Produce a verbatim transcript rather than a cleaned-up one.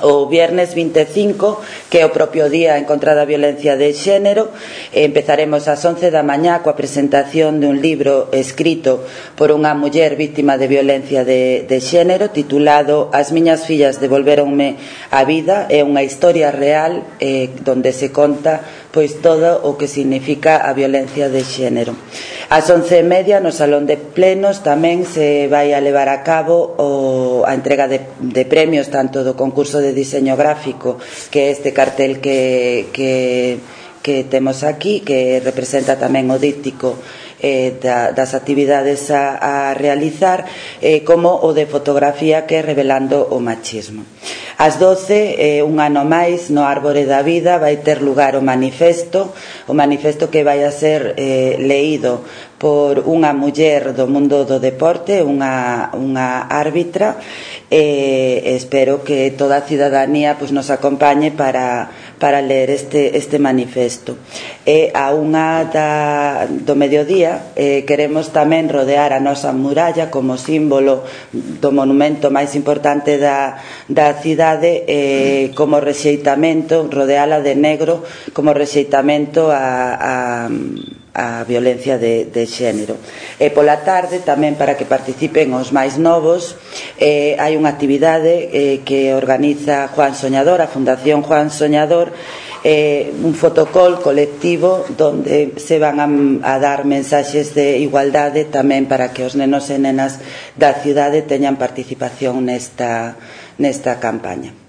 o viernes vinte e cinco, que é o propio día en contra da violencia de xénero. Empezaremos ás once da mañá coa presentación de un libro escrito por unha muller víctima de violencia de, de xénero, titulado As miñas fillas devolvéronme a vida. É unha historia real eh, donde se conta pois todo o que significa a violencia de xénero. Ás once e media no Salón de Plenos tamén se vai a levar a cabo o, a entrega de, de premios tanto do concurso de diseño gráfico, que é este cartel que, que, que temos aquí, que representa tamén o díptico eh, da, das actividades a, a realizar, eh, como o de fotografía, que é Revelando o machismo. Ás doce, eh, un ano máis, no Árbore da Vida vai ter lugar o manifesto, o manifesto que vai a ser eh, leído por unha muller do mundo do deporte, unha, unha árbitra, e eh, espero que toda a cidadanía pues, nos acompañe para, para ler este, este manifesto. E a unha da, do mediodía eh, queremos tamén rodear a nosa muralla como símbolo do monumento máis importante da, da cidade, eh, como rexeitamento, rodeala de negro como rexeitamento a, a a violencia de, de xénero. E pola tarde, tamén para que participen os máis novos, eh, hai unha actividade eh, que organiza Juan Soñador, a Fundación Juan Soñador, eh, un fotocall colectivo donde se van a, a dar mensaxes de igualdade tamén para que os nenos e nenas da cidade teñan participación nesta, nesta campaña.